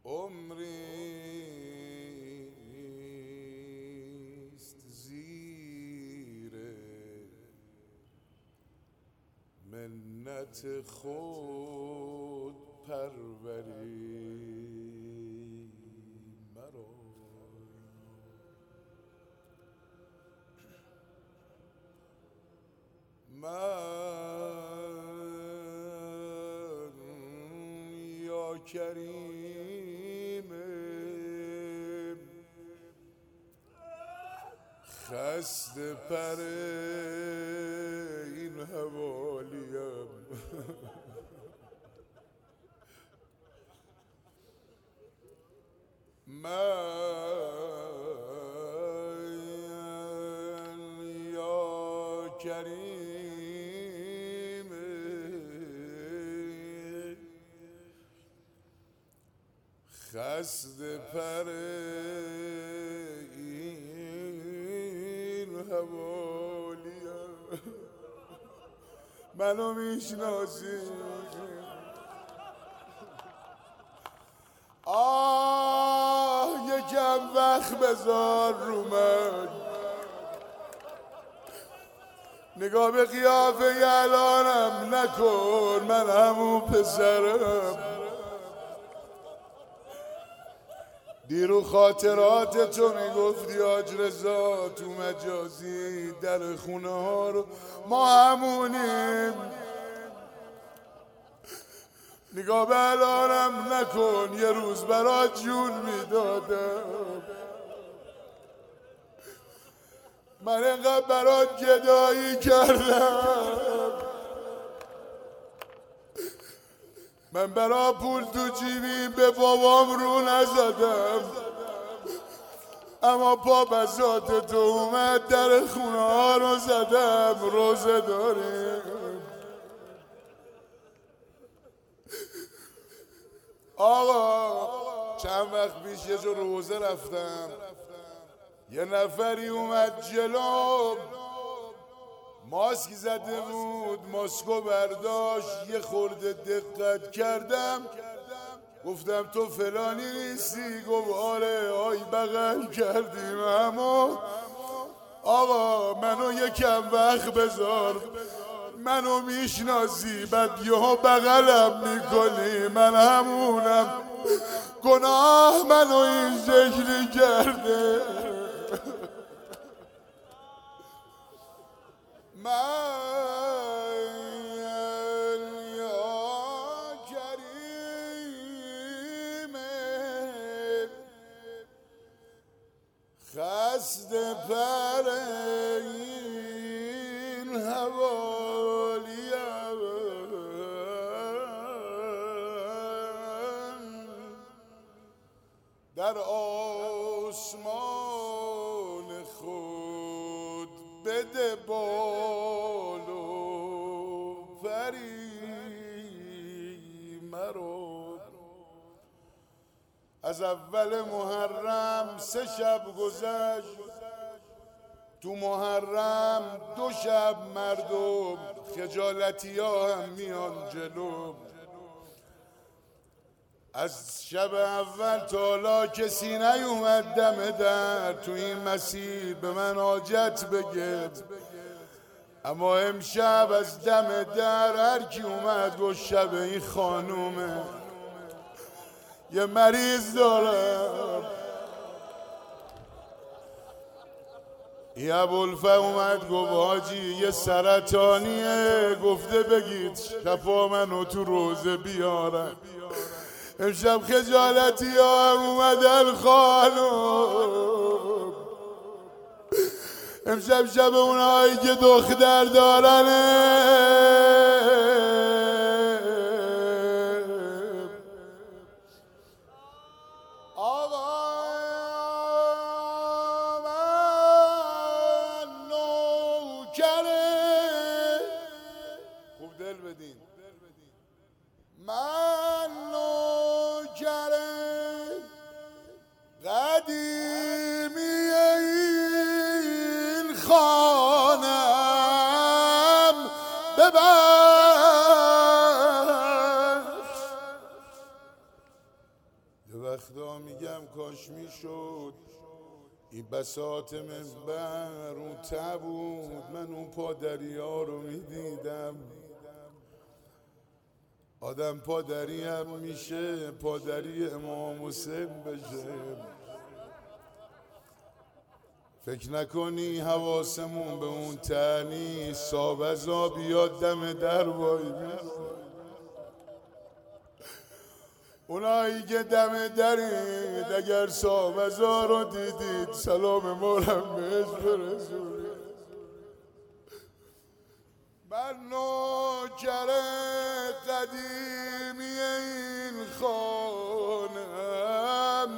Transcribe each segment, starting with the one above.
عمریست زیر منت خود پروری مرا. من یا کریم خسته پر این حوالیم من یا کریم خسته پر این حوالیم منو میشناسی؟ یکم وقت بذار رو من، نگاه به قیافه الانم نکن، من همون پسرم. دیرو خاطرات تو میگفتی حاج رضا تو مجازی در خونه ها رو ما همونیم. نگاه به الانم نکن، یه روز برات جون میدادم. من اینقدر برات گدایی کردم، من برا پول تو جیبی به بابام رو نزدم، اما پا بساط تو اومد در خونه ها رو زدم. روزه داریم آقا، چند وقت پیش یه جو روزه رفتم، یه نفری اومد جلوم، ماسک زده بود، ماسکو برداشت، یه خورده دقت کردم، گفتم تو فلانی نیستی؟ گفت آره. آی بغل کردیم. اما آقا منو یکم وقت بذار، منو میشناسی بعد یهو بغلم میکنی، من همونم. گناه منو این شکلی کرده. من یا کریم خسته پر این حوالیم در آسمان خود بده بال و پری مرا. از اول محرم 3 شب گذشت، تو محرم 2 شب مردم خجالتی ها هم میان جلو. از شب اول تا حالا کسی نیومد دم در تو این مسیر به من حاجت بگه، اما امشب از دم در هر کی اومد گفت شب این خانومه، یه مریض دارم. این ابوالفضل اومد گفت حاجی یه سرطانیه، گفته بگید شفا منو تو روزه بیارن. امشب خجالتی ها هم اومدن خانم، امشب شب اونهایی که دختر دارنه. آقا من نوکره، خوب دل بدین، من نوکره قدیمی این خانم، ببخش. یه وقتا میگم کاش میشد این بساط منبر اون ته بود، من اون پادریا رو میدیدم. آدم پادری هم میشه، پادری امام حسین بشه. فکر نکنی حواسمون به اون ته نیست، سابزا بیاد دم در وای میسته. اونایی که دم درید اگر سابزا رو دیدید سلام مولم بهش برسونید. من نوکر قدیمی این خانم،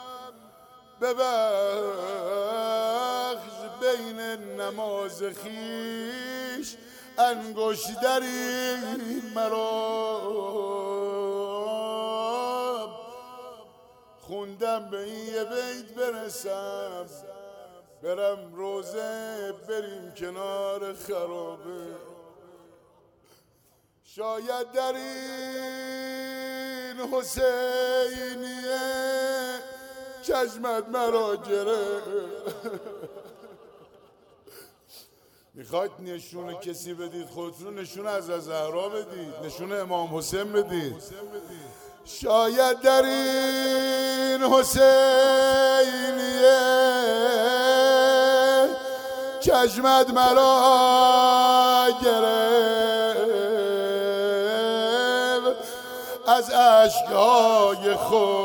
ببخش بین نماز خیش انگشتری مرا خوندم به این یه بیت برسم، برم روزه بریم کنار خرابه. شاید در این حسینیه چشمت مرا گرفت. میخواید نشون کسی بدید خودتون نشون از زهرا بدید، نشون امام حسین بدید. شاید در این حسینیه چشمت مرا گرفت، از اشکهای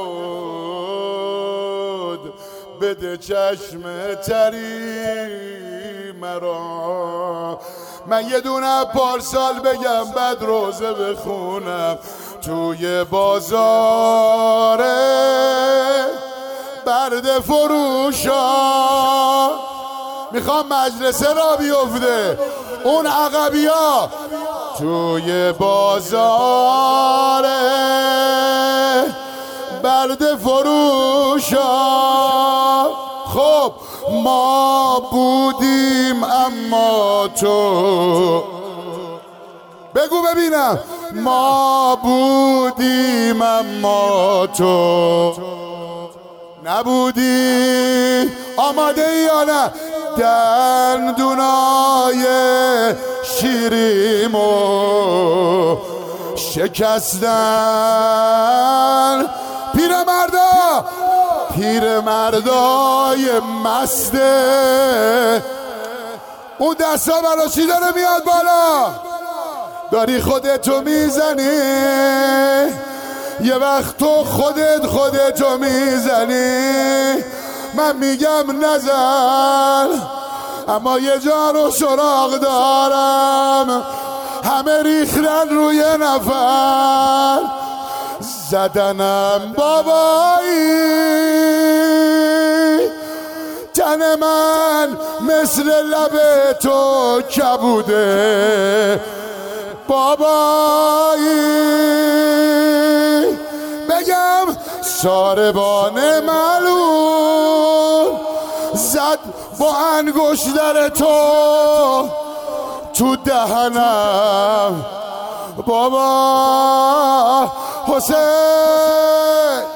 خود بده چشم تری مرا. من یه دونه پارسال بگم بعد روزه بخونم توی بازار برد فروشا. میخوام مجلسه را بیفته اون عقبیا توی بازار برد فروشا. خب ما بودیم اما تو، بگو ببینم، ما بودیم اما تو نبودی. آماده ای یا نه؟ دندونای شیریمو شکستن پیرمردای مسته. اون دستا برا چی داره میاد بالا؟ داری خودتو میزنی، یه وقت تو خودتو میزنی. من میگم نزن، اما یه جا رو سراغ دارم، همه ریختن روی نفر زدنم. بابایی تن من مثل لب تو کبوده، بابایی بگم ساربان معلوم زد با انگشتر تو دهنم. بابا حسین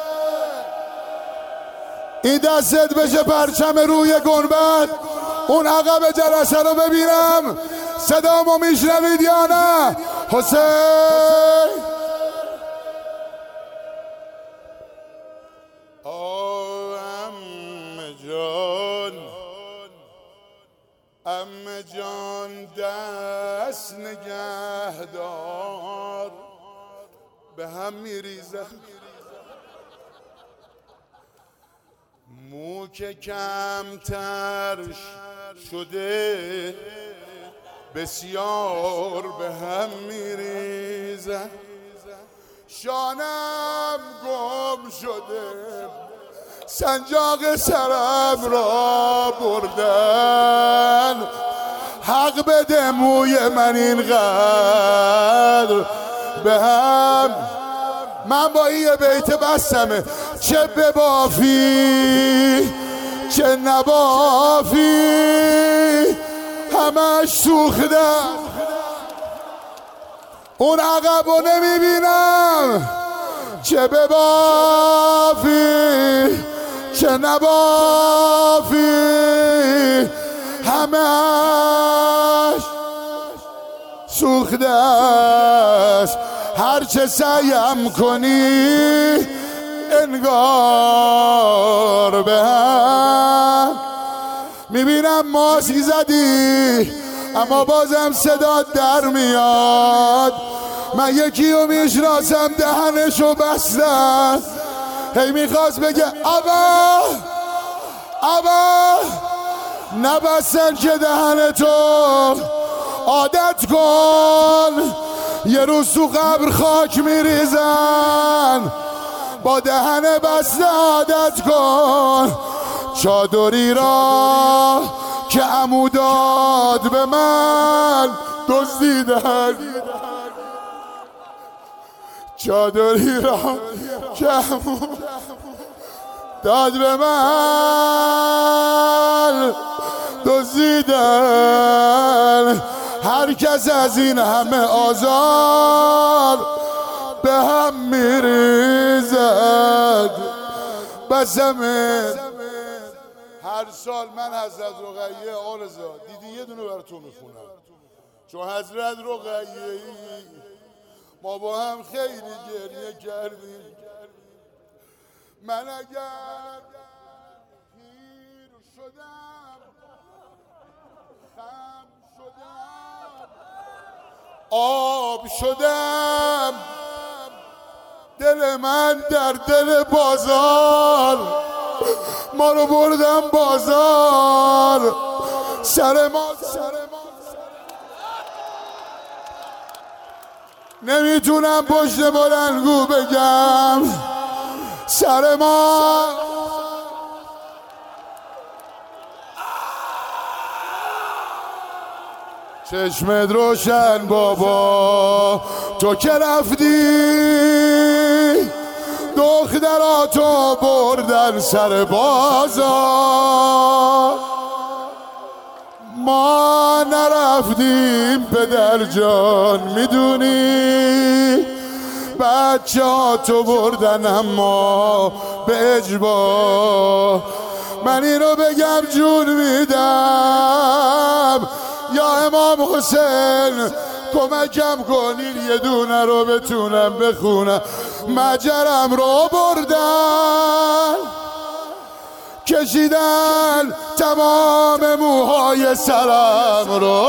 این دستت بشه پرچم روی گنبد، اون عقب جلسه رو ببینم. صدامو میشنوید یا نه؟ حسین عمه جان دست نگهدار، به هم میریزم مو که کمتر شده بسیار به هم میریزم. شانم گم شده سنجاق سرم را بردن، حق بده موی من اینقدر به هم. من با این بیت بستمه، چه ببافی چه نبافی همش سوختم. اون عقب رو نمیبینم، چه ببافی چه نبافی همش سوخته است، هرچه سعیم کنی انگار به هم. میبینم ماسک زدی اما بازم صدا در میاد. من یکی رو میشناسم دهنشو بستن، هی میخواست بگه ابا نبستن که دهنتو، عادت کن یه روز تو قبر خاک میریزن، با دهن بسته عادت کن. چادری را که عمو داد به من دزدیدن، چادری را که عمو داد به من دزدیدن. هر کس از این همه آزار به هم میریزد. بسمه هر سال من حضرت رقیه آرزا دیدی یه دونه برای تو میخونم، چون حضرت رقیه ما با هم خیلی گریه کردیم. من اگر پیر شدم خم شدم آب شدم، دل من در دل بازار، ما رو بردم بازار، سر ما نمیتونم پشت بلندگو بگم، سر ما چشمت روشن بابا، تو که رفتی دختراتو بردن سر بازار، ما نرفتیم پدر جان میدونی، بچه ها تو بردن اما به اجبار. من اینو بگم جون میدم یا امام حسین کمکم کنین یه دونه رو بتونم بخونم. مجرم رو بردن کشیدن تمام موهای سرم رو،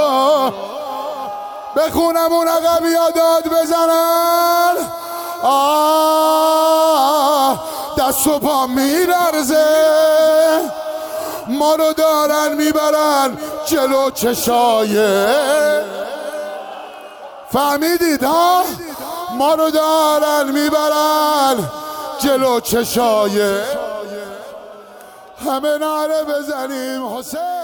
بخونم اون عقب یاداد بزنن. دست و پا میلرزه، ما رو دارن میبرن جلو چشایه، فهمیدید ها؟ ما رو دارن میبرن جلو چشایه، همه نعره بزنیم حسین.